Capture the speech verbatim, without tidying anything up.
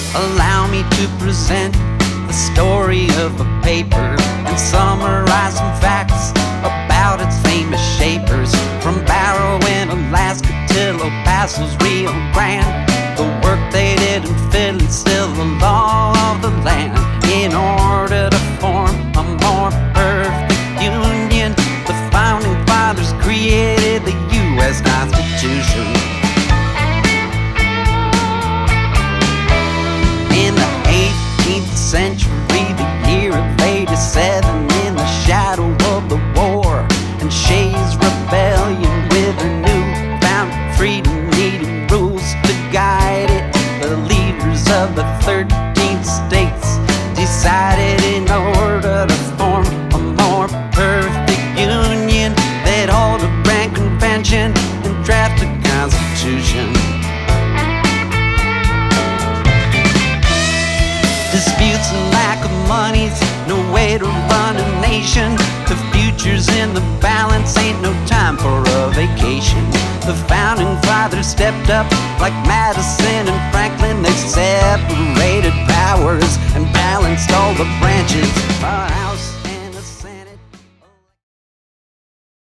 Allow me to present the story of a paper and summarize some facts about its famous shapers. From Barrow in Alaska till El Paso's Rio Grande, the work they did in Philly still the law of the land. In order to form a more perfect union, the founding fathers created the U S Constitution. In the eighteenth century, the year of eighty-seven, in the shadow of the war and Shays' rebellion, with a newfound freedom needing rules to guide it, the leaders of the thirteen states decided in order to form a more perfect union, they'd hold a grand convention and draft a constitution. Disputes and lack of money's no way to run a nation. The future's in the balance, ain't no time for a vacation. The founding fathers stepped up like Madison and Franklin. They separated powers and balanced all the branches